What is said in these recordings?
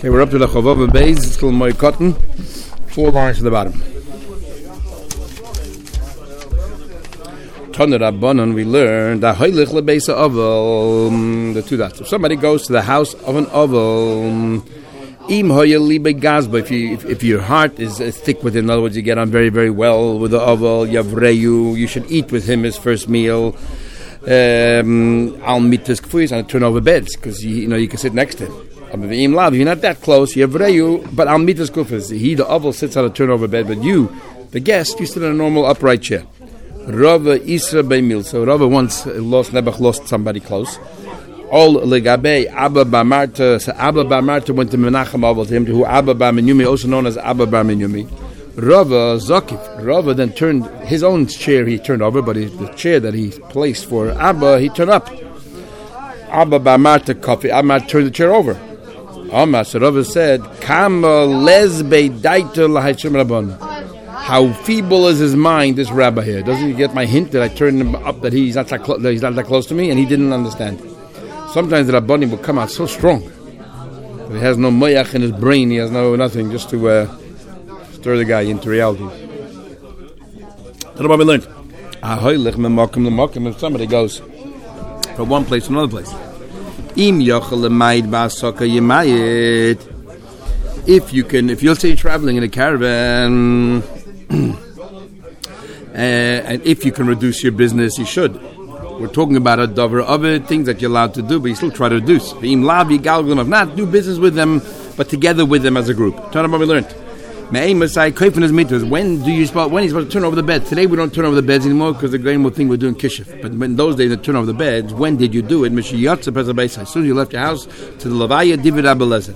Okay, we're up to the Chavava Beis. It's called Moy Cotton. 4 lines to the bottom. Tana Rabbanon, we learned that Hoylech lebeisa Ovel, the 2 dots. If somebody goes to the house of an Ovel, Im Hoyeli begazba, if your heart is thick with him, in other words, you get on very, very well with the Ovel, Yavreyu, you should eat with him his first meal. Al mitas kfuyis, and turn over beds, because you can sit next to him. If you're not that close, Yavreyu, but al mitas kufis, he, the Ovel, sits on a turnover bed, but you, the guest, you sit in a normal upright chair. Rava Isra Beimil. So Rava once lost somebody close. All legabe Abba Bar Marta. So Abba Bar Marta went to Menachem Ovel to him, who Abba Bar Menyumi, also known as Abba Bar Menyumi. Rava Zakif. Rava then turned his own chair. He turned over, but the chair that he placed for Abba, he turned up. Abba Bar Marta coffee. Abba turned the chair over. So Rava said, "Kama lezbe daita lahaychim rabban." How feeble is his mind, this rabbi here? Doesn't he get my hint that I turned him up, that he's not that close to me, and he didn't understand? Sometimes the rabbanim will come out so strong that he has no moyach in his brain, he has nothing, just to stir the guy into reality. That's what we learned. If somebody goes from one place to another place, if you'll say you're traveling in a caravan, and if you can reduce your business, you should. We're talking about a dover of it, things that you're allowed to do, but you still try to reduce. If not, do business with them, but together with them as a group. Turn about what we learned. When are you supposed to turn over the bed? Today we don't turn over the beds anymore because the grain will think we're doing kishuf. But in those days they turn over the beds. When did you do it? As soon as you left your house to the Levaya Divid Abelezer.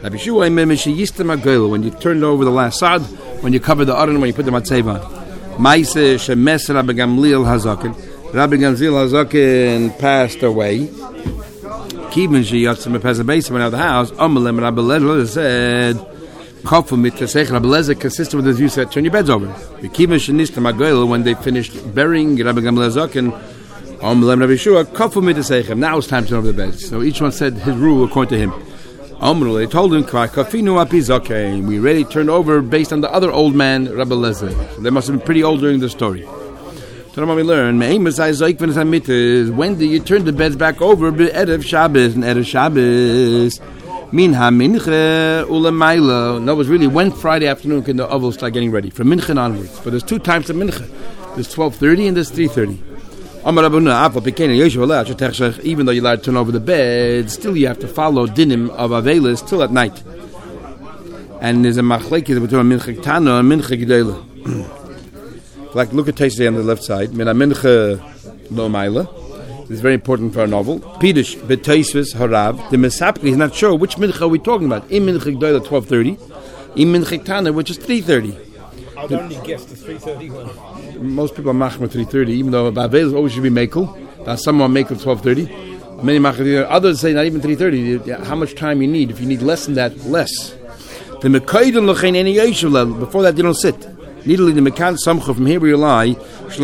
When you turned over the last sod, when you covered the aron, when you put the matzeva on. Maise shemes Rabbi Gamliel Hazaken. Rabbi Gamliel Hazaken passed away. Kibin sheyatsim Pezabesa went out of the house. Amalem Rabbi Lezer said, Rabbi Lezer consistent with his view said, turn your beds over. When they finished burying Rabbi Gamliel Hazaken, now it's time to turn over the beds. So each one said his rule according to him. They told him, we already turned over based on the other old man, Rabbi Lezer. So they must have been pretty old during the story. So we learn, when do you turn the beds back over? Erev Shabbos and Erev Shabbos. Minha mincha ulamaila. No, it was really when Friday afternoon can the oval start getting ready from mincha onwards. But there's 2 times of mincha. There's 12:30 and there's 3:30. Even though you're allowed to turn over the bed, still you have to follow dinim of avelis till at night. And there's a machlekes between mincha tana and mincha gedela. Like look at Taisei on the left side. Mina mincha lo maila. This is very important for a novel. Pidish b'Taisvis harav. The Mesapri is not sure which mincha are we talking about. Im mincha gedela 12:30. Im mincha tana, which is 3:30. I'd only guess the 3:30 one. Most people are machmer 3:30, even though Bavel always should be mekel. Some are mekel 12:30. Many machmer, others say not even 3:30. How much time you need? If you need less than that, less. The mekaydon lochein any yeshiv level. Before that, you don't sit. Needly the mekan samcha from here where you lie.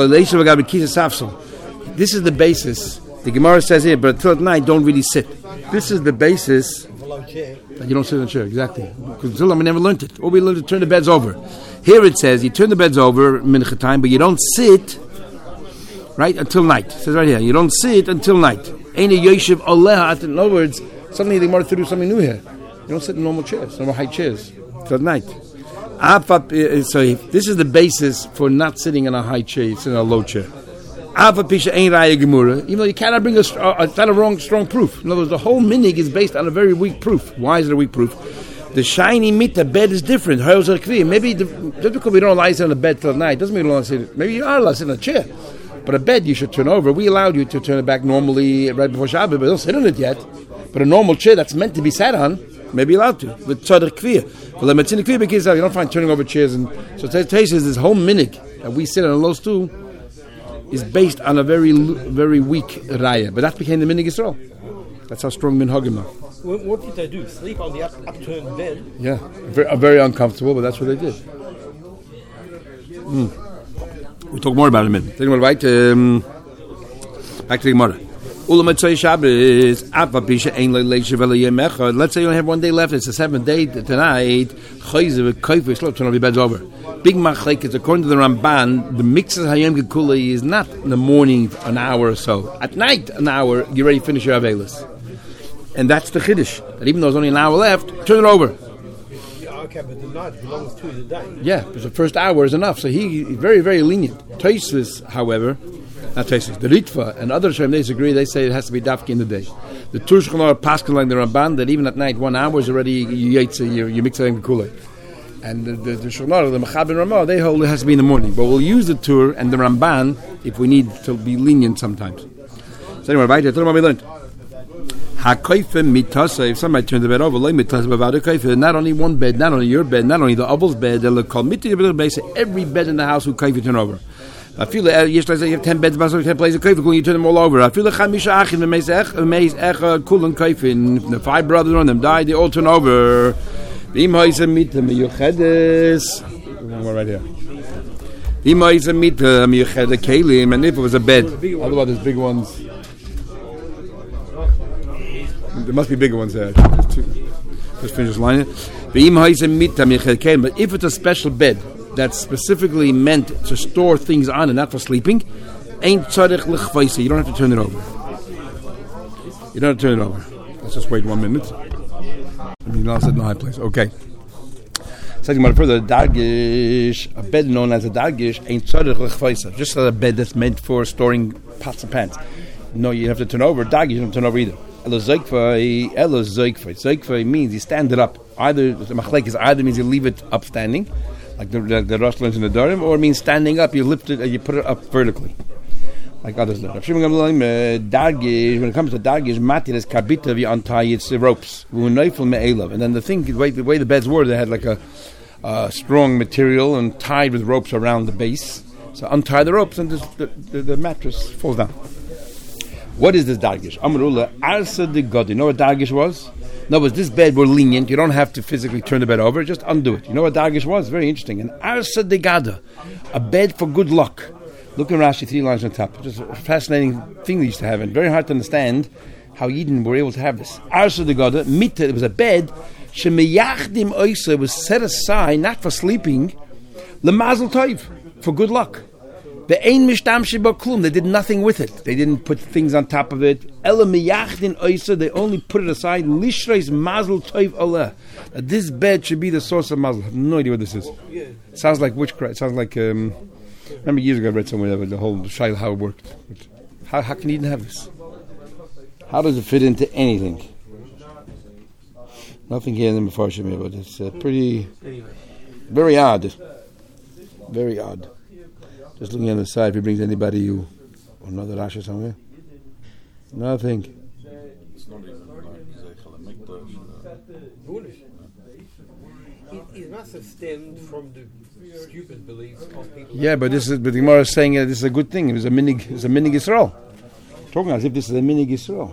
This is the basis. The Gemara says here, but until at night, don't really sit. This is the basis. That you don't sit in a chair, exactly. Because until we never learned it. Or we learned to turn the beds over. Here it says you turn the beds over mincha time, but you don't sit right until night. It says right here, you don't sit until night. Ein yoshev aleha. In other words, suddenly the Gemara to do something new here. You don't sit in normal chairs, normal high chairs till at night. So this is the basis for not sitting in a high chair, you sit in a low chair. Even though you cannot bring it's not a strong proof. In other words, the whole minig is based on a very weak proof. Why is it a weak proof? The shiny mita bed is different. Maybe just because we don't lie sit on the bed till night doesn't mean we don't sit. Maybe you are allowed to sit in a chair, but a bed you should turn over. We allowed you to turn it back normally right before Shabbat, but don't sit on it yet. But a normal chair that's meant to be sat on, maybe allowed to. But tzaddik kviyah. Well, the metzin kviyah because you don't find turning over chairs, and so Taish says this whole minig that we sit on a low stool is based on a very, very weak raya. But that became the minig Yisrael. That's how strong minhagim are. What did they do? Sleep on the upturned bed? Yeah, very uncomfortable, but that's what they did. We'll talk more about it in a minute. Back to the Gemara. Let's say you only have 1 day left. It's the 7th day tonight. Your bed's over. Big machlek is according to the Ramban. The mixes hayom gekula is not in the morning an hour or so. At night an hour you already finish your avelis, and that's the chiddush. That even though there's only an hour left, turn it over. Okay, but the night belongs to the day. Yeah, because the first hour is enough. So he's very, very lenient. Tosfos, however, not Tosfos, the Ritva and other Shem, they disagree. They say it has to be dafki in the day. The Turshchan are paskin like the Ramban that even at night 1 hour is already you mix it in the kulei. And the Shulchan, the Machab and Ramah, they hold it has to be in the morning. But we'll use the Tur and the Ramban if we need to be lenient sometimes. So anyway, right here, tell them what we learned. If somebody turned the bed over, not only one bed, not only your bed, not only the Avul's bed, they'll call every bed in the house who kaifa turn over. I feel like you have 10 beds, 10 places of kaifa, you turn them all over. I feel like the 5 brothers on them died, they all turn over. One right here. And if it was a bed, otherwise there's big ones. There must be bigger ones there. Just finish this line. But if it's a special bed that's specifically meant to store things on and not for sleeping, you don't have to turn it over. You don't have to turn it over. Let's just wait 1 minute. I mean, I'll sit in the high place. Okay. Second one further, dargish, a bed known as a dargish, ain't tzarich l'chvaisa. Just a bed that's meant for storing pots and pans. No, you have to turn over. Dargish, you don't turn over either. Zoikfai means you stand it up. Either the machlek is either means you leave it up standing, like the Rosh learns in the Darim, or it means standing up, you lift it and you put it up vertically, like others learn. When it comes to dargish, matir is kabita, you untie its ropes. And then the thing, the way the beds were, they had like a strong material and tied with ropes around the base. So untie the ropes and the mattress falls down. What is this dargish? Amrullah arsa de god. You know what dargish was? No, but this bed were lenient. You don't have to physically turn the bed over. Just undo it. You know what dargish was? Very interesting. An arsa de gada, a bed for good luck. Look in Rashi, 3 lines on top. Just a fascinating thing they used to have, and very hard to understand how Eden were able to have this. Arsa de gada, mita. It was a bed. Shemeyachdim oisa was set aside not for sleeping, lemazel tov, for good luck. They did nothing with it. They didn't put things on top of it. They only put it aside. This bed should be the source of mazel. I have no idea what this is. It sounds like witchcraft. It sounds like, remember years ago I read somewhere the whole shaila how it worked. How can you even have this? How does it fit into anything? Nothing here in the Mefarshim, but it's pretty, very odd. Very odd. Just looking on the side, if he brings anybody or another Rasha somewhere. Nothing. It's not even it must have stemmed from the stupid beliefs of people. Yeah, but the Gemara is saying this is a good thing. It's a minig Yisrael. Talking as if this is a minig Yisrael.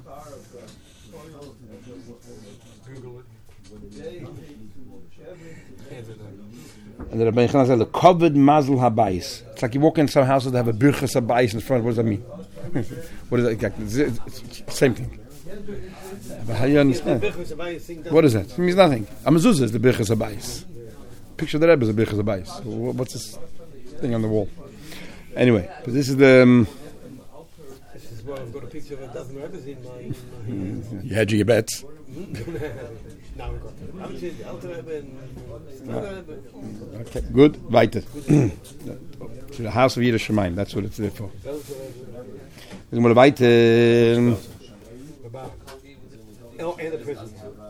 And the Rabbi Yochanan said, the covered mazel habayis. It's like you walk in some houses that have a birchas habayis in front. What does that mean? What is that exactly? It's same thing. But how do you understand? What is that? It means nothing. A mezuzah is the birchas habayis. Picture the Rebbe is the birchas habayis. What's this thing on the wall? Anyway, but this is the... This is why I've got a picture of a dozen Rebbes in my... You hedge your bets. Now we've got the Alter Rebbe and Rebbe. Okay, good. Weiter. To the house of Yiras Shamayim. That's what it's there for. We're going to weiter. Oh, and the prison.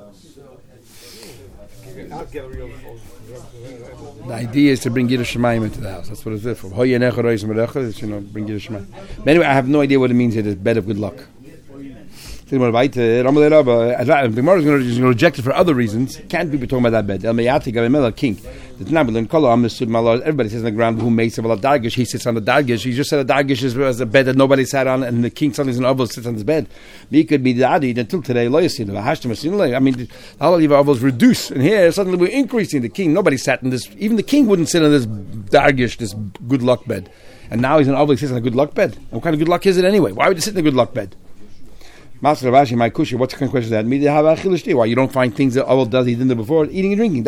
The idea is to bring Yiras Shamayim into the house. That's what it's there for. Bring Yiras Shamayim. But anyway, I have no idea what it means here. This bed of good luck. The Gemara is going to reject it for other reasons. Can't be talking about that bed. King. Everybody sits on the ground. Who makes it? Dargish. He sits on the dargish. He just said a dargish is a bed that nobody sat on, and the king suddenly is an oval sits on his bed. He could be the adi until today. I mean, all of the ovals reduce, and here suddenly we're increasing. The king, nobody sat in this. Even the king wouldn't sit on this dargish, this good luck bed. And now he's an oval. He sits on a good luck bed. And what kind of good luck is it anyway? Why would he sit in a good luck bed? Master Ravashi, my kusha, what's the kind of question that? Why you don't find things that Ovel does he didn't do before? Eating and drinking.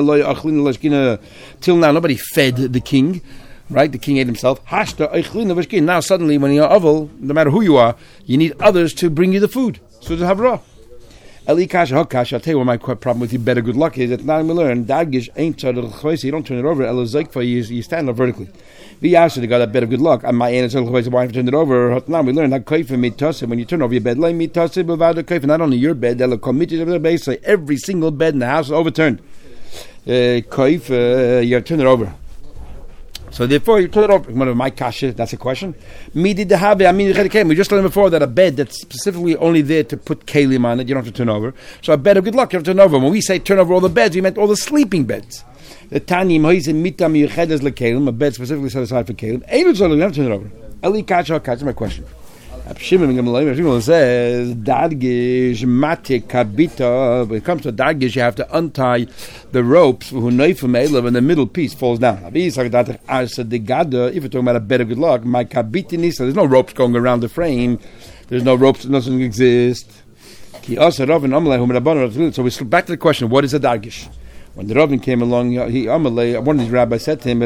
Till now, nobody fed the king, right? The king ate himself. Now suddenly, when you're Ovel, no matter who you are, you need others to bring you the food. So to have raw. I'll tell you what my problem with you, better good luck, is that now we learn, Dargish ain't you don't turn it over, you stand up vertically. We asked the guy that better good luck, and my aunt said, why have you turned it over? Now we learn that when you turn over your bed, not only your bed, every single bed in the house is overturned. You have to turn it over. So therefore, you turn it over. One of my kasha, that's a question. We just learned before that a bed that's specifically only there to put kalim on it, you don't have to turn over. So a bed of good luck, you have to turn over. When we say turn over all the beds, we meant all the sleeping beds. The Tanyim, a bed specifically set aside for kalim. You have to turn it over. That's my question. Shimon says, Dargish, Matik, Kabita. When it comes to Dargish, you have to untie the ropes when the middle piece falls down. If you're talking about a bed of good luck, my Kabita, there's no ropes going around the frame. There's no ropes, doesn't exist. So we back to the question, what is a Dargish? When the Rabbin came along, one of these rabbis said to him,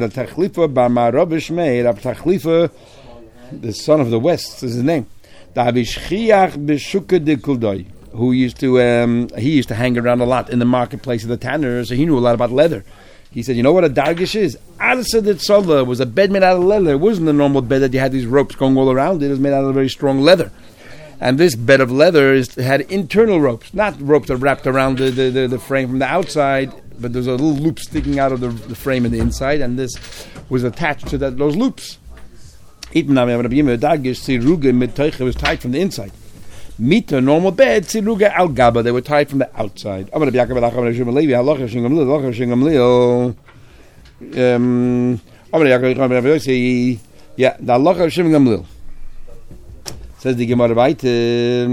the son of the West is his name. Who used to hang around a lot in the marketplace of the tanner, so he knew a lot about leather. He said, you know what a dargish is? Al-Sadid was a bed made out of leather. It wasn't a normal bed that you had these ropes going all around it. It was made out of very strong leather. And this bed of leather had internal ropes, not ropes that wrapped around the frame from the outside, but there's a little loop sticking out of the frame in the inside, and this was attached to those loops. It was tied from the inside. Mita, normal bed, siruga al gaba, they were tied from the outside. Yeah, the Allah of Shimon Gamliel. Says the Gemara weiter.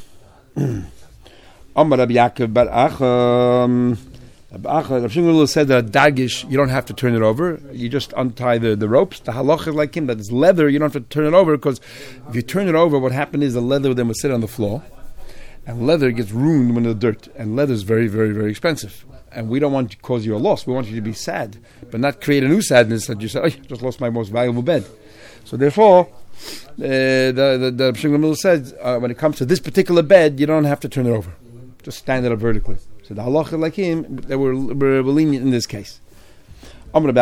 Amar Rabbi Yaakov bar Acham. Rabbi Shimon said that a dagish, you don't have to turn it over. You just untie the ropes. The halach is like him, that it's leather, you don't have to turn it over, because if you turn it over, what happened is the leather then will sit on the floor, and leather gets ruined when the dirt, and leather is very, very, very expensive. And we don't want to cause you a loss. We want you to be sad, but not create a new sadness that you say, I just lost my most valuable bed. So therefore, the Rabbi Shimon said, when it comes to this particular bed, you don't have to turn it over. Just stand it up vertically. So the halacha like him, they were lenient in this case. A bed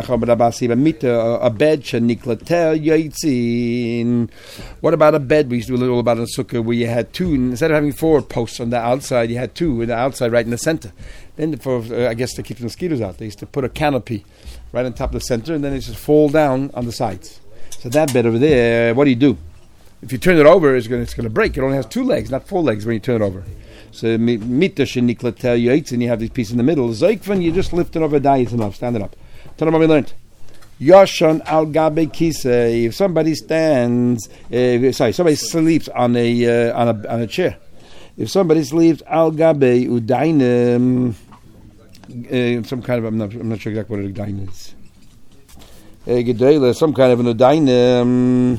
What about a bed? We used to do a little about in sukkah where you had two, instead of having 4 posts on the outside, you had 2 in the outside right in the center. Then I guess to keep the mosquitoes out, they used to put a canopy right on top of the center, and then it just fall down on the sides. So that bed over there, what do? If you turn it over, it's going to break. It only has 2 legs, not 4 legs when you turn it over. So mita sheniklat yaitz, and you have this piece in the middle. Zoikvan, you just lift it over, die enough, stand it up. Tell them what we learned. Yashon al gabe kise. If somebody stands, somebody sleeps on a chair. If somebody sleeps al gabe udainem, some kind of, I'm not sure exactly what a udain is. Gedela, some kind of an udainem,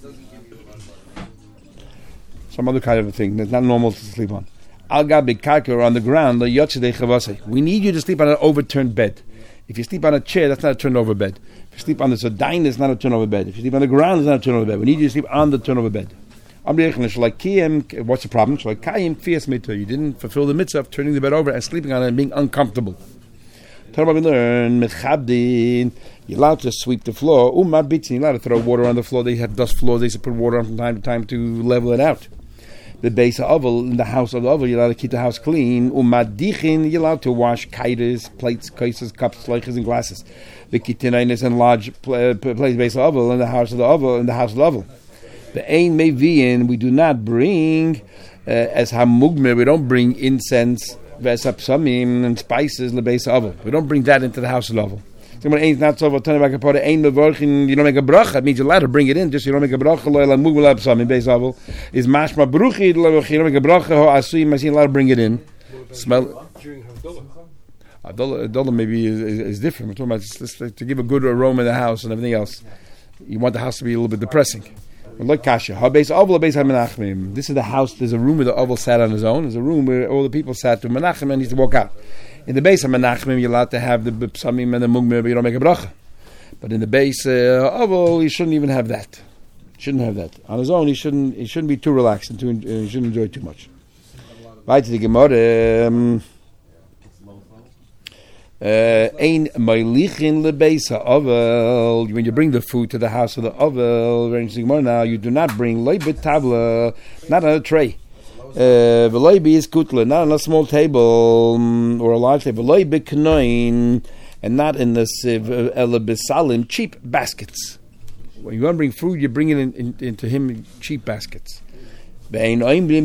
some other kind of a thing that's not normal to sleep on. Al gabe karka, on the ground. We need you to sleep on an overturned bed. If you sleep on a chair, that's not a turnover bed. If you sleep on the Sudain, it's not a turnover bed. If you sleep on the ground, it's not a turnover bed. We need you to sleep on the turnover bed. What's the problem? You didn't fulfill the mitzvah of turning the bed over and sleeping on it and being uncomfortable. Tell me, learn. You're allowed to sweep the floor. You're allowed to throw water on the floor. They have dust floors. They used to put water on from time to time to level it out. The base of oval, in the house of the oval, you're allowed to keep the house clean. You're allowed to wash kaitas, plates, cases, cups, slices, and glasses. The kitinainus and large place base of oval in the house of the oval, The ein meviin, we do not bring as hamugme. We don't bring incense, vesapsamim, and spices. The base of oval. We don't bring that into the house of the oval. You don't make a bracha. It means you're allowed to bring it in, just you don't make a bracha. Is mashma bruchi. You don't make a bracha. You're allowed to bring it in. Smell. Adola maybe is different. We're talking about just to give a good aroma in the house and everything else. You want the house to be a little bit depressing. Like kasha. This is the house. There's a room where the Oval sat on his own. There's a room where all the people sat to Menachem and he used to walk out. In the base of Menachem, you're allowed to have the psamim and the mugmir, but you don't make a bracha. But in the base Oval, you shouldn't even have that. Shouldn't have that. On his own, he shouldn't be too relaxed and he shouldn't enjoy too much. Right to the Gemara. Ein meilichin lebeisa ovel. When you bring the food to the house of the ovel, now you do not bring leibit tabla, not on a tray. Veleibi is kutla, not on a small table or a large table. Veleibi knoin, and not in the elebisalim cheap baskets. When you want to bring food, you bring it into him in cheap baskets. Nor do you say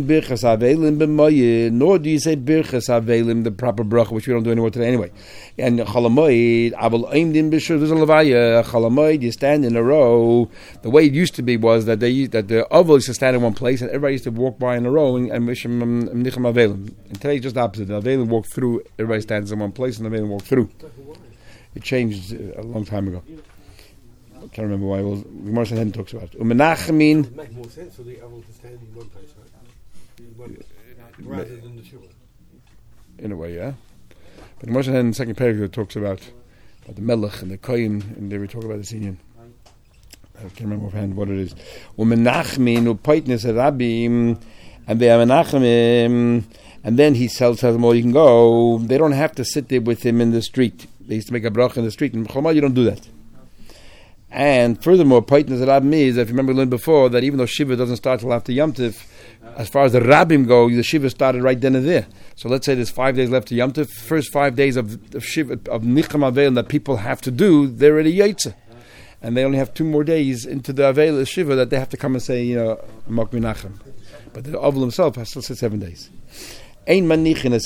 birchas avelim, the proper bracha, which we don't do anymore today anyway. And chalamoid, there's a levaya, chalamoid, you stand in a row. The way it used to be was that the oval used to stand in one place and everybody used to walk by in a row and misham nicham avelim. And today it's just the opposite. The avelim walk through, everybody stands in one place and the avelim walk through. It changed a long time ago. I can't remember why. Well, Gemara Sanhedrin talks about it. Umenachamin. It makes more sense for the oval to stand in one place, right? Rather than the shul. In a way, yeah. But Gemara Sanhedrin in the second paragraph talks about the melech and the kohen, and they were talking about the Sinyan. I can't remember offhand what it is. Umenachmin upaitnes rabim, and they have menachim, and then he tells them, "Oh, you can go." They don't have to sit there with him in the street. They used to make a bracha in the street. In Chalmah, you don't do that. And furthermore, Paitnas Rabbim is, if you remember we learned before, that even though Shiva doesn't start till after Yom Tov, as far as the Rabbim go, the Shiva started right then and there. So let's say there's 5 days left to Yom Tov. First 5 days of Shiva, of Nicham Aveil that people have to do, they're already Yetze. And they only have 2 more days into the Aveil of Shiva that they have to come and say, Mak Minachem. But the Oval himself has to sit 7 days. We don't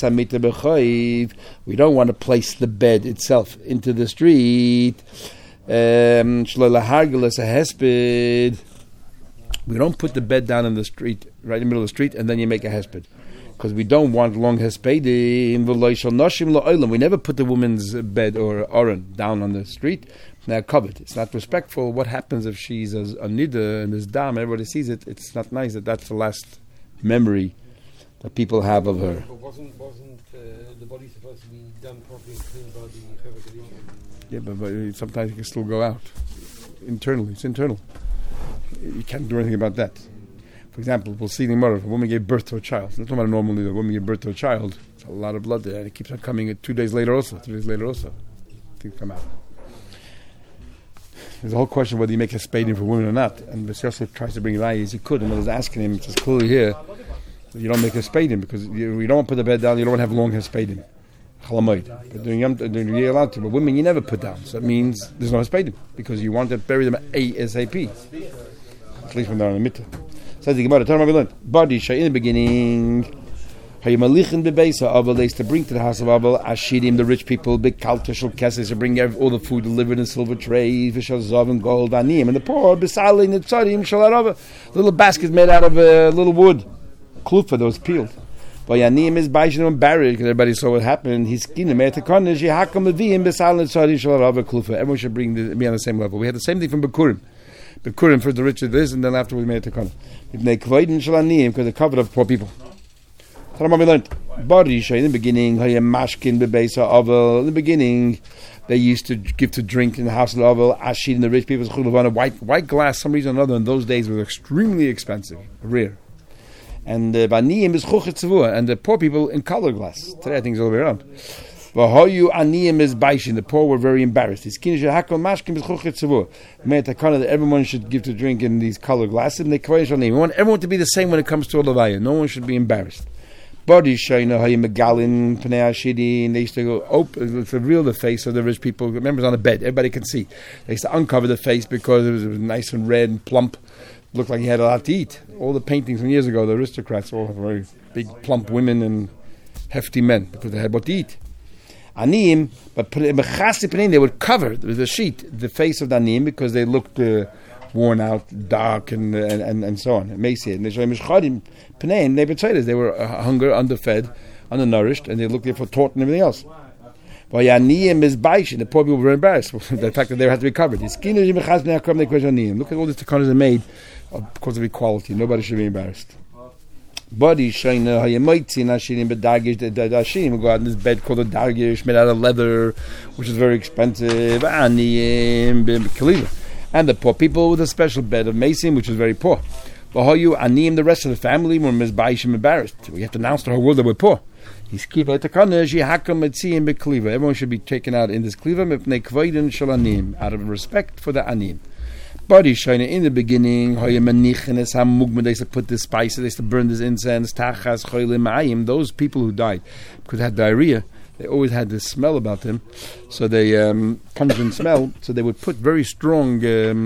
want to place the bed itself into the street. We don't put the bed down in the street, right in the middle of the street, and then you make a hesped. Because we don't want long hespedim. We never put the woman's bed or oren down on the street. They're covered. It's not respectful. What happens if she's a nida and there's dam, everybody sees it, it's not nice that's the last memory that people have of her. But wasn't the body supposed to be done properly and cleaned by the Chevra Kadisha? Yeah, but sometimes you can still go out. Internally, it's internal. You can't do anything about that. For example, we'll see in the Gemara, if a woman gave birth to a child. It's not about a normal need. A woman gave birth to a child. It's a lot of blood there, and it keeps on coming 2 days later also, 3 days later also. Things come out. There's a whole question whether you make a spading for women or not. And Bas Yosef tries to bring it out as he could, and I was asking him, it says clearly here, you don't make a spading because you don't want to put the bed down, you don't want to have long hair spading. Chalamoid. But during you're allowed to, but women you never put down. So that means there's no spading because you want to bury them ASAP. At least when they're on the mitzvah. Says the Gemara, tell me what we learned. Body shay in the beginning. Hayamalichin bebeisa Aval, they used to bring to the house of Aval Ashirim, the rich people, big kaltishal kesses to bring all the food delivered in silver trays, v'shazav and gold anim, and the poor besali nitzarim shalarava, little baskets made out of little wood, klufa that was peeled. Vayanim is baishin and buried because everybody saw what happened. He's kinim etakon yihakam levim besali nitzarim shalarava klufa. Everyone should be on the same level. We had the same thing from Bekurim. Bekurim for the rich of this, and then after we made it takon. Because they covered up poor people. We learned in the beginning, in the beginning, they used to give to drink in the house of the Avel, Ashid and the rich people, white glass, some reason or another, in those days was extremely expensive, rare. And Baniyim is chuchet and the poor people in color glass. Today I think it's all the way around. The poor were very embarrassed. That everyone should give to drink in these color glasses. We want everyone to be the same when it comes to a levaya. No one should be embarrassed. Body shayna megalin pnei ashidi, and they used to go open to reveal the face of the rich people. Remember, it's on the bed; everybody can see. They used to uncover the face because it was nice and red and plump. Looked like he had a lot to eat. All the paintings from years ago, the aristocrats all have very big, plump women and hefty men because they had what to eat. Anim, but they would cover with a sheet the face of the anim because they looked worn out, dark, and so on, emaciated. And they show him they were hungry, underfed, undernourished, and they looked there for taught and everything else. The poor people were embarrassed. The fact that they had to be covered. Look at all these takanas are made because of equality. Nobody should be embarrassed. Body shayna hayamoitzi nashirim bedagish the dashim go out in this bed called a dagish made out of leather, which is very expensive. And the poor people with a special bed of mason, which is very poor. V'hoyu anim, the rest of the family were mizbayishim embarrassed. We have to announce to the whole world that we're poor. Everyone should be taken out in this kliva out of respect for the anim. Body shina in the beginning, they used to put this spices, they used to burn this incense, those people who died because they had diarrhea, they always had this smell about them, so they pungent smell, so they would put very strong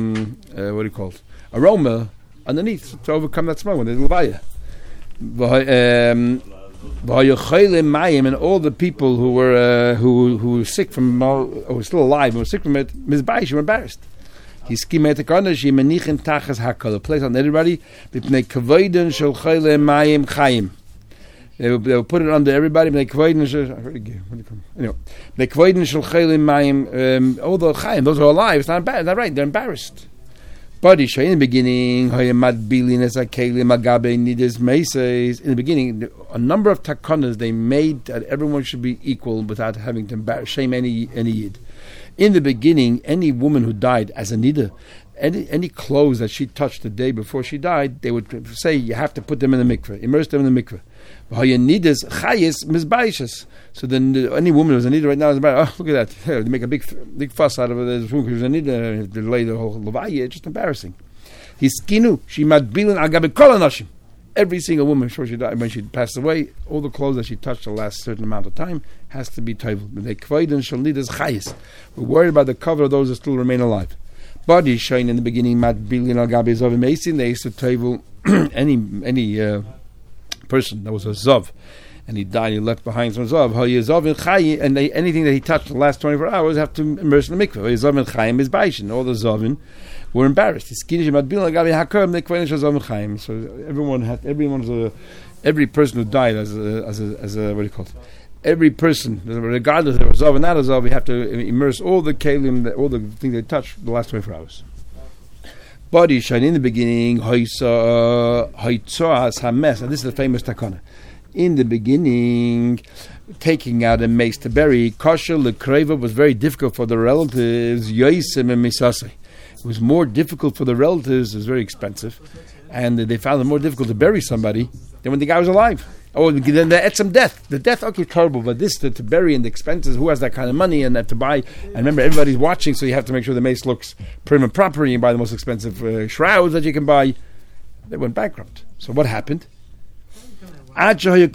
aroma underneath to overcome that smell when they levaya. And all the people who were sick from or were still alive and were sick from it, mizbaish, were embarrassed. He schemated a place on everybody. They would put it under everybody. All the chayim, those are alive. It's not bad. Not right. They're embarrassed. Body in the beginning, in the beginning, a number of takanas they made that everyone should be equal without having to shame any yid. In the beginning, any woman who died as a nida, any clothes that she touched the day before she died, they would say you have to put them in the mikveh, immerse them in the mikveh. So then any woman who's a nida right now is about, oh, look at that. They make a big fuss out of it. There's a nida, they lay the whole levaya. It's just embarrassing. Every single woman before she died, when she passed away, all the clothes that she touched the last certain amount of time has to be tovel. We're worried about the cover of those that still remain alive. Body shine in the beginning, they used to tovel any person that was a zav, and he died, he left behind some zav. And anything that he touched the last 24 hours have to immerse in the mikveh. All the zavin were embarrassed. So every person who died as a what do you call it? Every person, regardless if they were zav or not a zav, we have to immerse all the kalim, all the things they touched the last 24 hours. Body shine in the beginning, and this is the famous takana. In the beginning, taking out a mace to bury, kosher lekreva was very difficult for the relatives. Yoisem and misase. It was more difficult for the relatives. It was very expensive, and they found it more difficult to bury somebody than when the guy was alive. Oh, then the etzem death. The death, okay, terrible, but this to bury and the expenses. Who has that kind of money and to buy? And remember, everybody's watching, so you have to make sure the mace looks prim and proper. You buy the most expensive shrouds that you can buy. They went bankrupt. So what happened? So the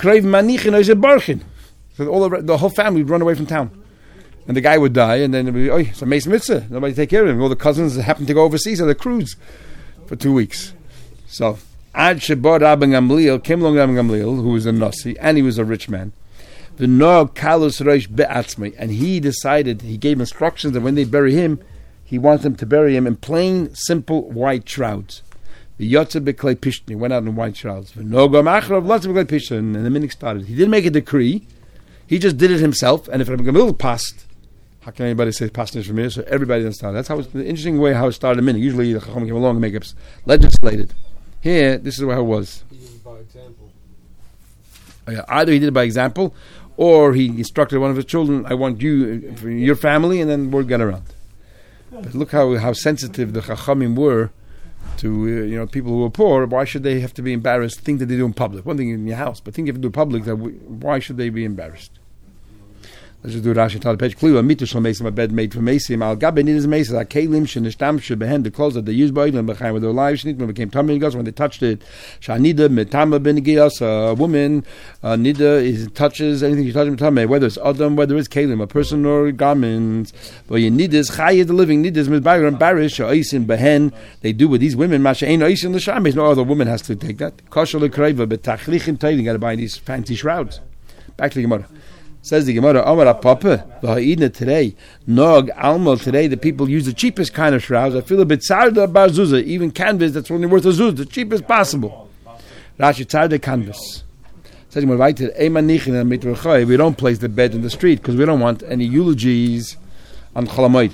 whole family would run away from town. And the guy would die, and then it would be, oh, it's a mace mitzvah. Nobody take care of him. All the cousins happened to go overseas on a cruise for 2 weeks. So, Ad Shebor Rabbi Gamliel came along Rabbi Gamliel, who was a Nasi, and he was a rich man. The Nog Kalus Reish Be'atzmei, and he decided, he gave instructions that when they bury him, he wants them to bury him in plain, simple, white shrouds. The Yotze Beklei Pishtin, he went out in white shrouds. The Nogam Achrov Lotze Beklei Pishtin, and the minute started. He didn't make a decree, he just did it himself, and if Rabbi Gamliel passed, how can anybody say passing is from here? So everybody understands. That's how it's the interesting way how it started a minute. Usually the Chacham came along and make it legislated. Here, this is how it was. He did it by example. Either he did it by example, or he instructed one of his children, I want you, for your family, and then word got around. But look how sensitive the Chachamim were to people who were poor. Why should they have to be embarrassed? Think that they do in public. One thing in your house, but think if you do in public, why should they be embarrassed? Let's just do Rashi on the page. Kliwa mitushal mesim, a bed made from mesim. Al gabe nidus mesim. A kelim shenishtamshu behen, the clothes that they used by them b'chaim with their lives. Shnit when it became tamei nigas when they touched it. Shanida metama benigias. A woman nida touches anything she touches tamei, whether it's adam, whether it's kelim, a person or garments. But you nidus chayid, the living nidus mitbayir and barish oisin behen. They do with these women. Masha ein oisin l'shamis. No other woman has to take that. Kosher l'kreva betachlichin tayling. Got to buy these fancy shrouds. Back to the Gemara. Says the Gemara, Amar Papa, V'ha'idna today, Nog Alma today, the people use the cheapest kind of shrouds. I feel a bit tzarda bar zuzah, even canvas that's only worth a zuz, the cheapest possible. Rashi tzarda canvas. Says we don't place the bed in the street because we don't want any eulogies on Chalamoid.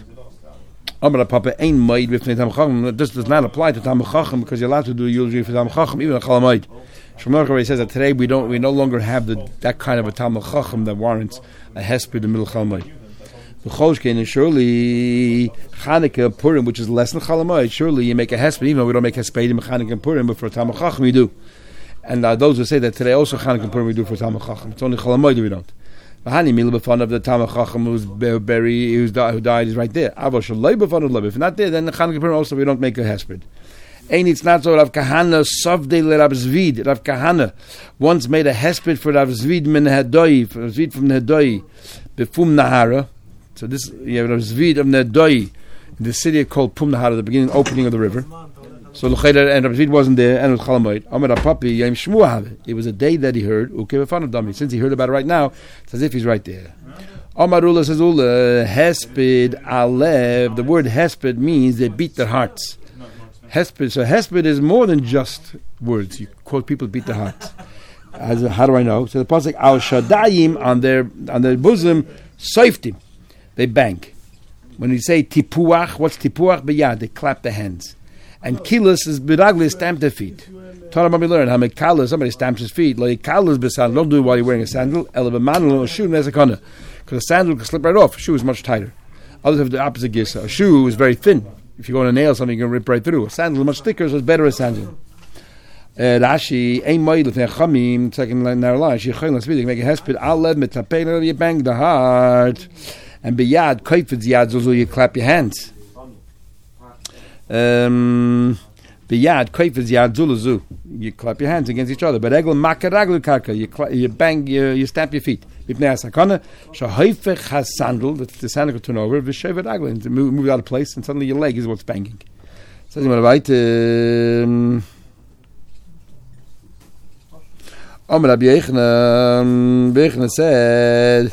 This does not apply to Talmid Chacham because you're allowed to do a eulogy for Talmid Chacham even on Chalamoid. Shmuel says that today we no longer have that kind of a Talmid Chacham that warrants a hesped in the middle of Chalamoid. The Choshkein is surely Chanukah Purim, which is less than Chalamoid. Surely you make a hesped, even though we don't make hesped in Chanukah and Purim, but for Talmid Chacham we do. And those who say that today also Chanukah and Purim we do for Talmid Chacham. It's only Chalamoid we don't. The Hani Mila B'fan of the Talmid Chacham who died is right there. Avo Shaloi B'fan of Love. If not there, then the Chanukah and Purim also we don't make a hesped. Ain't it's not so. Rav Kahana Sovdei Rav Zvid. Rav Kahana once made a hesped for Rav Zvid min Hedoi, for Rav Zvid from Hedoi, Befum Nahara. So this, Rav Zvid of Hedoi, in the city called Pum Nahara, the beginning, opening of the river. So L'chayda and Rav Zvid wasn't there, and it was Chalamoid. Amar Papi Yom Shmua Have. It was a day that he heard. Since he heard about it right now, it's as if he's right there. Amar Ula says Ula Hesped Alev. The word Hesped means they beat their hearts. Hesped. So Hesped is more than just words. You quote people beat their hearts. How do I know? So the pasuk Al Shadayim on their bosom Soiftim. They bang. When you say Tipuach, what's Tipuach? B'yad, they clap their hands. And Kilas is B'ragli, stamp their feet. Torah Mami learn how Mekala, somebody stamps his feet. Like Kalas b'sandal, don't do it while you're wearing a sandal. Ela b'manal, a shoe, nezakana. Because a sandal can slip right off. A shoe is much tighter. Others have the opposite gisa. A shoe is very thin. If you go on a nail, something you can rip right through. A sandal is much thicker, so it's better a sandal. Rashi, ein moed l'fnei chamim, second narrow line, she choyn l'svid, you make a hesped, al lev mitapel, you bang the heart. And biyad, koifetz yad zuzu, you clap your hands. Biyad, koifetz yad zuzu, you clap your hands against each other. But egel makaraglu karka, you bang, you stamp your feet. Bipnei asakana, shahoifech has sandal, the sandal will turn over, v'shevet raglu, move out of place, and suddenly your leg is what's banging. Says him right. Rabbi Yechina said,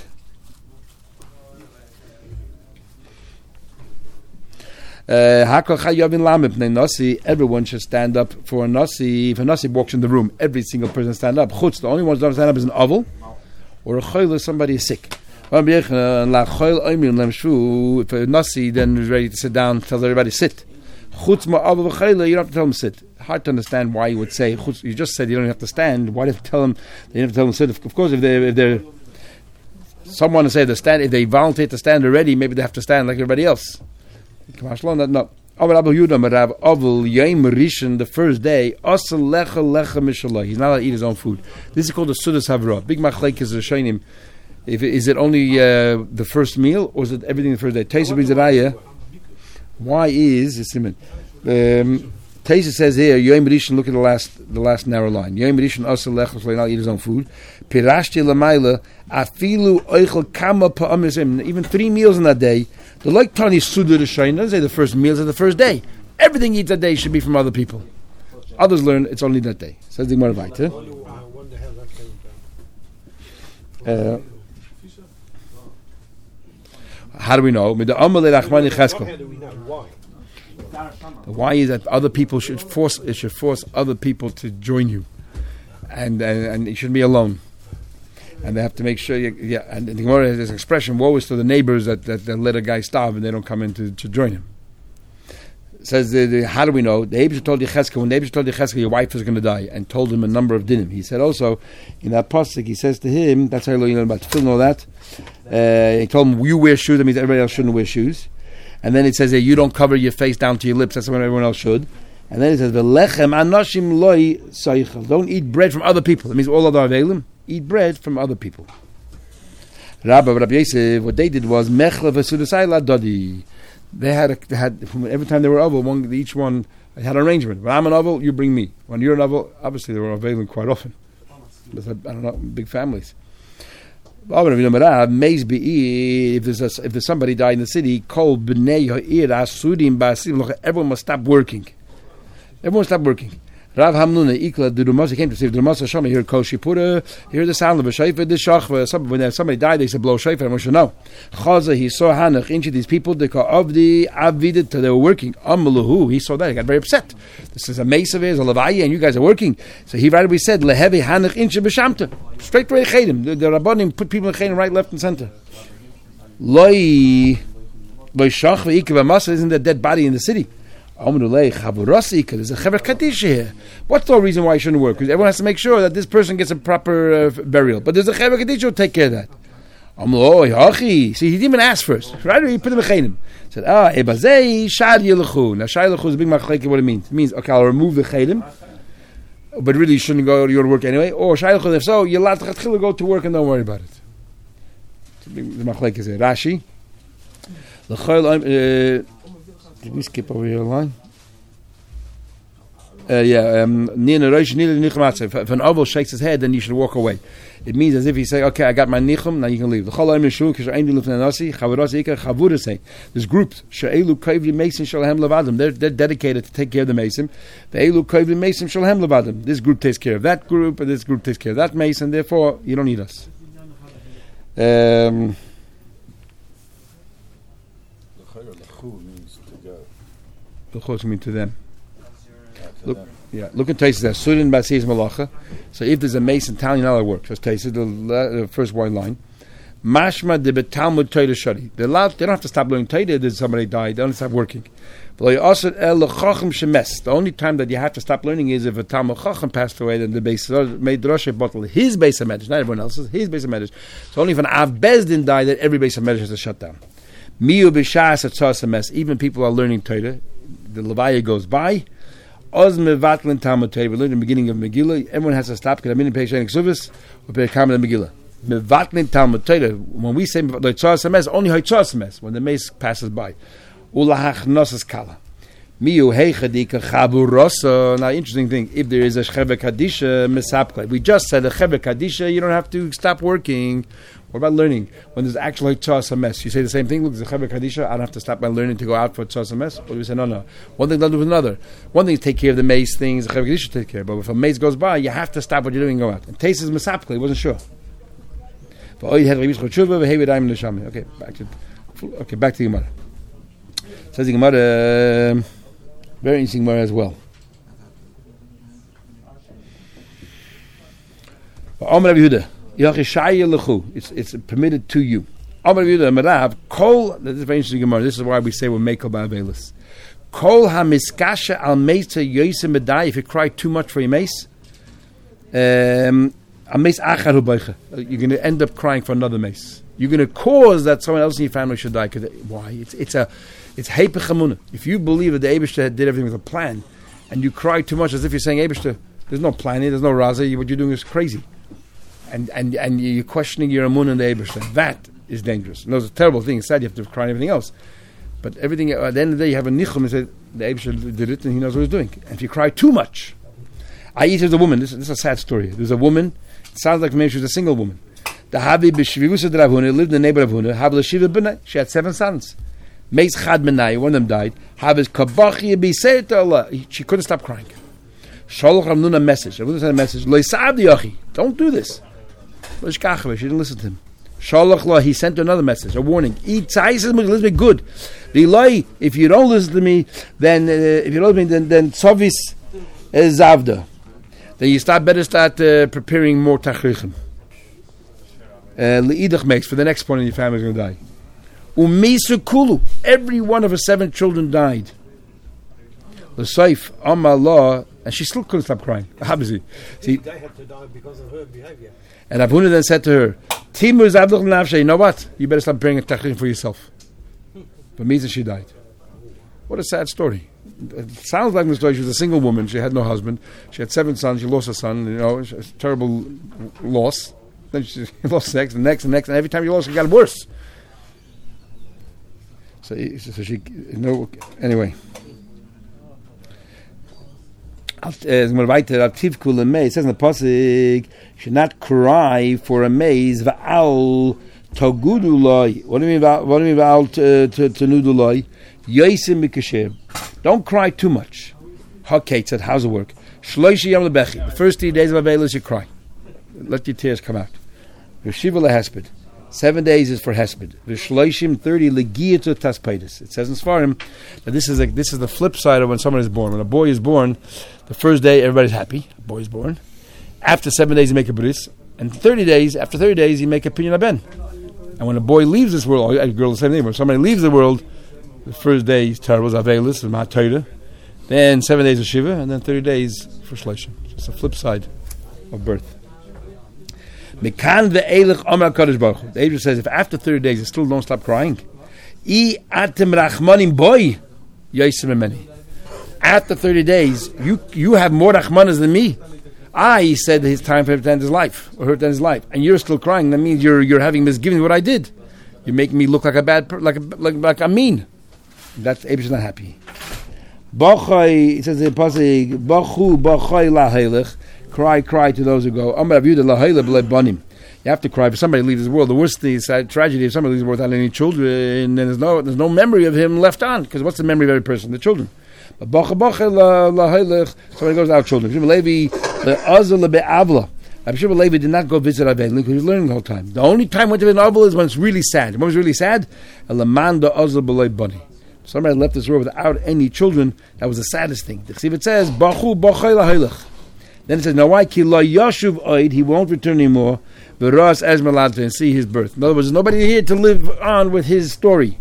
everyone should stand up for a nasi. If a nasi walks in the room, every single person stand up. Chutz, the only one who doesn't stand up is an oval, or a choyle, somebody is sick. If a nasi then is ready to sit down, tells everybody sit. Chutz ma'av v'chayla, you don't have to tell them sit. Hard to understand why you would say chutz. You just said you don't have to stand. Why do you have to tell them? You have to tell them sit. Of course, if they're someone to say they stand, if they volunteer to stand already, maybe they have to stand like everybody else. No. The first day, he's not allowed to eat his own food. This is called the Sudas Havra. Big machlek is Rishonim. Is it only the first meal, or is it everything the first day? Taisa brings it ayah. Why is Simon? Taisa says here, Yom Rishon, look at the last narrow line. Yom Rishon asal lechos le'nal, eat his own food. Pirashti l'mayla afilu oichel kama pa'amizim. Even 3 meals in that day. The like Tani Suda Rishonim doesn't say the first meals are the first day. Everything eats that day should be from other people. Others learn it's only that day. Says the Gemara weiter. How do we know? The why is that other people should force other people to join you, and you shouldn't be alone, and they have to make sure. And the Gemara has this expression: "Woe is to the neighbors that let a guy starve and they don't come in to join him." It says, how do we know? The Abishah told Yechezkel, when the Abishah told Yechezkel your wife is going to die, and told him a number of dinim. He said also in that pasuk, he says to him, that's how you know about tefillin and all that. He told him, you wear shoes, that means everybody else shouldn't wear shoes. And then it says you don't cover your face down to your lips, that's what everyone else should. And then it says, V'lechem anoshim loy soichel. Don't eat bread from other people. That means all other avelim, eat bread from other people. Rabbi Yosef, what they did was mechle v'sudasai la dodi. They had every time they were oval, each one had an arrangement. When I'm an oval, you bring me. When you're an oval, obviously they were available quite often. But I don't know, big families. If there's somebody died in the city, everyone must stop working. Everyone stop working. Rav Hamnuna Ikla Durumasa came to say Durumasa Shama. He heard Kol Shipura. He heard the sound of a shayfa. The shachva. When somebody died, they said blow shayfa. And Moshe no. Chaza he saw Hanach into these people. They call Avdi Avidet. They were working. Amalahu. He saw that. He got very upset. This is a mesa of his, a levaya, and you guys are working. So he rightly said Lehevi Hanach Inche B'Shamta. Straight to Chedim. The Rabbanim put people in Chedim right, left, and center. Loi Shachva Ikav Masa isn't a dead body in the city. There's a Chever Kadisha here. What's the reason why I shouldn't work? Because everyone has to make sure that this person gets a proper burial. But there's a Chever Kadisha who will take care of that. See, he didn't even ask first. Right? He put him in Chedim. He said, Ebazei Shad Yelechu. Now, Shad Yelechu is a big machlek. What it means? It means, okay, I'll remove the Chedim, but really you shouldn't go to work anyway. Or Shad Yelechu, if so, you're allowed to go to work and don't worry about it. The machlek is Rashi. Did we skip over your line? If an oval shakes his head, then you should walk away. It means as if he say, okay, I got my nichum, now you can leave. There's groups. They're dedicated to take care of the mason. This group takes care of that group, and this group takes care of that mason. Therefore, you don't need us. Mean to them. Look at Taisus there. Surin Basis Malacha. So if there's a mason telling you how it works, just Taisus, the first white line. Mashma de betalmud Torah shari. They don't have to stop learning Torah. There's somebody died. They don't stop working. The only time that you have to stop learning is if a Talmud Chacham passed away, then the base made Rosh bottle his base of medrash, not everyone else's. His base of medrash. So only if an Av Bezdin died, that every base of medrash has to shut down. Miu b'shas atzas mes. Even people are learning Torah. The Levaya goes by. Oz mevatlin Talmud Torah. We learned in the beginning of Megillah. Everyone has to stop. Because I'm in Pei Shenik Suvis. We pay Kamen Megillah. Mevatlin Talmud Torah. When we say atzas mes, only atzas mes. When the mace passes by. Ulahach nosas kala. Miu heichadika chaburosa. Now, interesting thing. If there is a Chever Kadisha mesapkle, we just said a Chever Kadisha. You don't have to stop working. What about learning? When there's actually tzas hames, you say the same thing. Look, there's a Chever Kadisha. I don't have to stop my learning to go out for tzas hames. Or we say no. One thing doesn't do with another. One thing is take care of the mace things. The Chever Kadisha take care. But if a mace goes by, you have to stop what you're doing and go out. And Taisus mesapkle, he wasn't sure. Okay, back to Gemara. Says the Gemara, very interesting Gemara as well. It's permitted to you. This is very interesting Gemara. This is why we say we're mekel ba'avelis. Kol hamiskasha al meisa yosim medai. If you cry too much for your mace, you're going to end up crying for another mace. You're going to cause that someone else in your family should die. Why? It's heipech hamunah. If you believe that the Eibishter did everything with a plan, and you cry too much as if you're saying Eibishter, there's no plan here, there's no raza, what you're doing is crazy. And you're questioning your amun and the Eibishter. That is dangerous. No, it's a terrible thing. It's sad you have to cry and everything else. But everything, at the end of the day, you have a nichum and say, the Eibishter did it and he knows what he's doing. And if you cry too much, there's a woman, this is a sad story. There's a woman, it sounds like maybe she was a single woman. The Havi b'shvivusa de Rav Huna lived in the neighborhood of Huna. Hav l'shiva b'nai. She had 7 sons. Meis chad b'nai. One of them died. Havis kabachi b'seir to Allah. She couldn't stop crying. Sholach Rav Huna a message. Rav Huna sent a message. Lo yisab diyachi. Don't do this. Lo yishkachve. She didn't listen to him. Sholach lo. He sent her another message, a warning. Listen to me good. If you don't listen to me, then then tzovis zavda. Then better start preparing more tachrichim. Le'idach makes for the next one in your family is going to die. Umisu kulu. Every one of her 7 children died. The Saif Allah, and she still couldn't stop crying. See, they had to die because of her behavior. And Abuna then said to her, Timur Zabdul Nafshe, you know what? You better stop bringing a tachrim for yourself. But Misa, she died. What a sad story. It sounds like the story. She was a single woman. She had no husband. She had 7 sons. She lost a son. It's a terrible loss. Then she lost the next, and every time you lost, it got worse. So she, anyway. It says in the pasuk, should not cry for a maze. Va'al togudulai. What do you mean va'al tenudulai? Yosim mikasher. Don't cry too much. Hakate said, how's it work? Shloishi Yom Lebechi. The first 3 days of Avelis, you cry. Let your tears come out. V'shiva lehesped. 7 days is for hesped. V'shloishim 30 legiyatu taspeitis. It says in Sfarim that this is the flip side of when someone is born. When a boy is born, the first day everybody's happy. A boy is born. After 7 days, you make a bris. And after 30 days, you make a pinyan aben. And when a boy leaves this world, or a girl the same thing, when somebody leaves the world, the first day is terrible, is Avelis, and Ma'at. Then 7 days of Shiva, and then 30 days for Shloshim. It's the flip side of birth. Mekan ve'elech Amar HaKadosh Baruch Hu. The angel says, if after 30 days you still don't stop crying, I atem rachmanim boy, yosim emeni. After 30 days, you have more rachmanas than me. He said it's time for him to end his life, or her to end his life, and you're still crying. That means you're having misgivings what I did. You're making me look like a bad, like I'm mean. That's Abish is not happy. Bachai, it says in Pasuk, Bachu bachai lahelech, cry to those who go. Amar Rav Yehuda lahelech b'lebanim. You have to cry if somebody leaves this world. The worst thing is tragedy if somebody leaves the world without any children, then there's no memory of him left on. Because what's the memory of every person? The children. But bachai lahelech, somebody goes without children. Rabbi Shimon Levi did not go visit Aved because he was learning the whole time. The only time he went to visit Aved is when it's really sad. When it was really sad, somebody left this world without any children. That was the saddest thing. The Chsiv says, Bachu b'chai lahelech. Then it says, now why? Ki lo yashuv oid, he won't return anymore. V'ras ezmeladve, and see his birth. In other words, there's nobody here to live on with his story.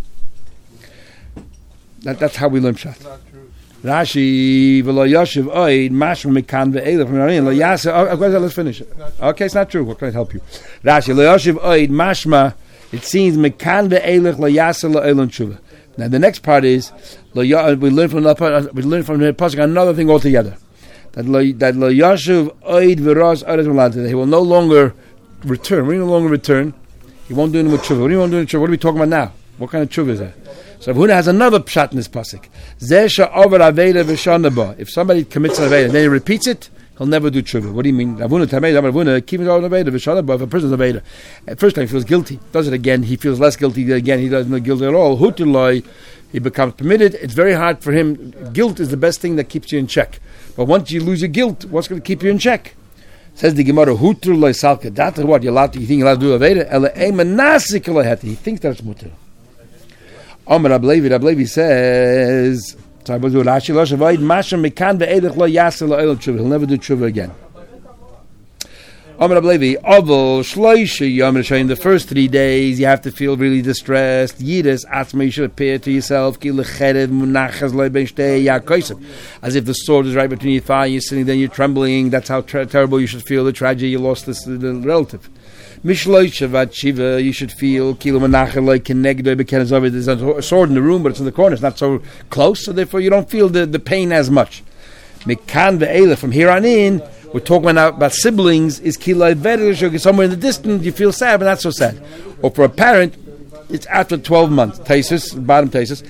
That's how we learn Pshat. Rashi v'lo yashuv oid mashma mekan ve'elech lo yasa. Let's finish it. Okay, it's not true. What can I help you? Rashi lo yashuv oid mashma. It seems mekan ve'elech lo yasa lo elon tshuva. Now the next part is we learn from the pasuk another thing altogether. That lo yashuv oid v'ras aretz melad. He will no longer return. When he no longer return, he won't do anything with tshuva. What do you want to do in tshuva? What are we talking about now? What kind of tshuva is that? So Rav Huna has another pshat in this pasuk. If somebody commits an aveda and then he repeats it, he'll never do tshuva. What do you mean? Rav Huna, keep it on aveda. If a person's aveda, at first time he feels guilty, does it again, he feels less guilty. Again, he doesn't feel guilty at all. Hutuloi, he becomes permitted. It's very hard for him. Guilt is the best thing that keeps you in check. But once you lose your guilt, what's going to keep you in check? Says the Gemara, Hutuloi salka. That's what you think you're allowed to do aveda. He thinks that's mutter. Amar Rabbi Levi says, he'll never do tshuva again. Amar Rabbi Levi, in the first 3 days you have to feel really distressed. Yidus atzma, you should appear to yourself as if the sword is right between your thigh, you're sitting there, you're trembling. That's how terrible you should feel, the tragedy, you lost the relative. Mishloishavat you should feel there's a sword in the room, but it's in the corner, it's not so close, so therefore you don't feel the pain as much. From here on in, we're talking about siblings, is somewhere in the distance, you feel sad, but not so sad. Or for a parent, it's after 12 months. Taisus, bottom Taisus.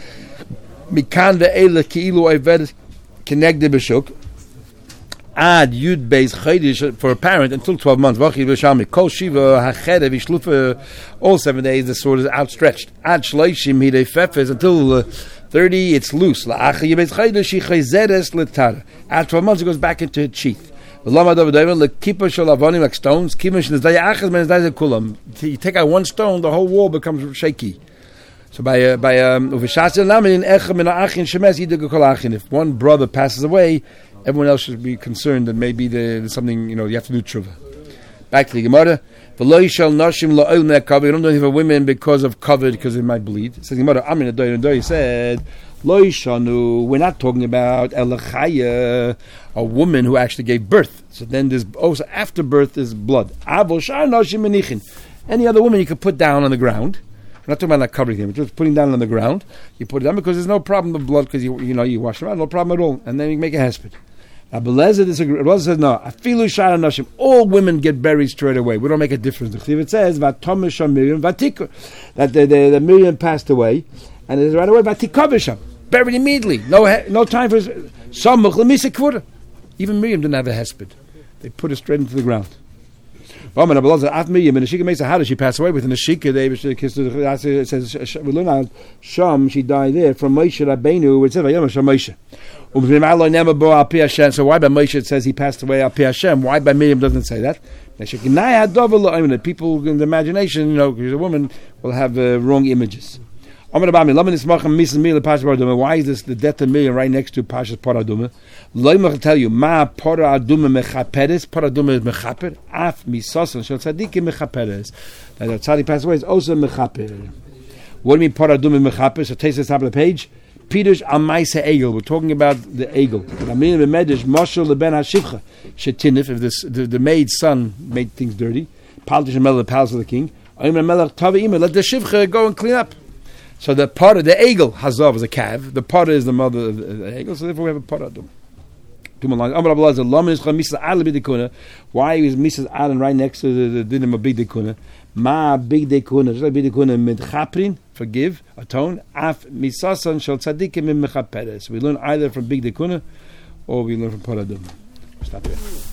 Ad Yud Beis Chodesh for a parent until 12 months. Kol Shiva Hacherev Ishlufa. All 7 days the sword is outstretched. Ad Shloishim Hidei Fefes until 30 it's loose. At 12 months it goes back into its sheath. Like stones. You take out one stone, the whole wall becomes shaky. So if one brother passes away, everyone else should be concerned that maybe there's something, you have to do tshuva. Back to the Gemara. You don't do anything for women because of covered, because it might bleed. It says the Gemara, Amin Adoy said, we're not talking about elachaya, a woman who actually gave birth. So then there's also after birth is blood. Any other woman you could put down on the ground. We're not talking about like covering him, just putting down on the ground. You put it down because there's no problem with blood because you wash them out, no problem at all, and then you make a hesped. Rabbi Lezer disagrees. Rabbi Lezer says no. Afilu shara nashim. All women get buried straight away. We don't make a difference. It says vatomisha Miriam vatikor, that the Miriam passed away, and it is right away vatikavisham, buried immediately. No time for some. Even Miriam didn't have a hesped. They put it straight into the ground. Raman Abelazar Af Miriam and the Shika Mesa. How did she pass away with the Shika? It says we learn out Sham. She died there from Moshe Rabbeinu. It says Vayom Sham Moshe. So why by Moshe it says he passed away al pi Hashem? Why by Miriam doesn't say that? The people in the imagination, because a woman will have wrong images. Why is this the death of Miriam right next to Pashas Paraduma? I'll tell you, Ma Paraduma mechaperes. Paraduma is mechaper. Af misosan shel tzadikim mechaperes. That the tzaddik passed away is also mechaper. What do you mean Paraduma mechaper? So taste this top of the page. Pirush al Maisa Egel. We're talking about the Egel. Moshel leben hashivcha shetinif. If the maid's son made things dirty, Paltish and the palace of the king. Let the shivcha go and clean up. So the part of the Egel Hazav is a calf. The part is the mother of the Egel. So therefore we have a part of them. Why is Mrs. Allen right next to the dinner of Big Dekuna? Ma Big Dekuna, just like Big Dekuna, mid chaprin, forgive, atone. Af misasan shel tzadikim im mechaperes. We learn either from Big Dekuna or we learn from Paradum. Stop here.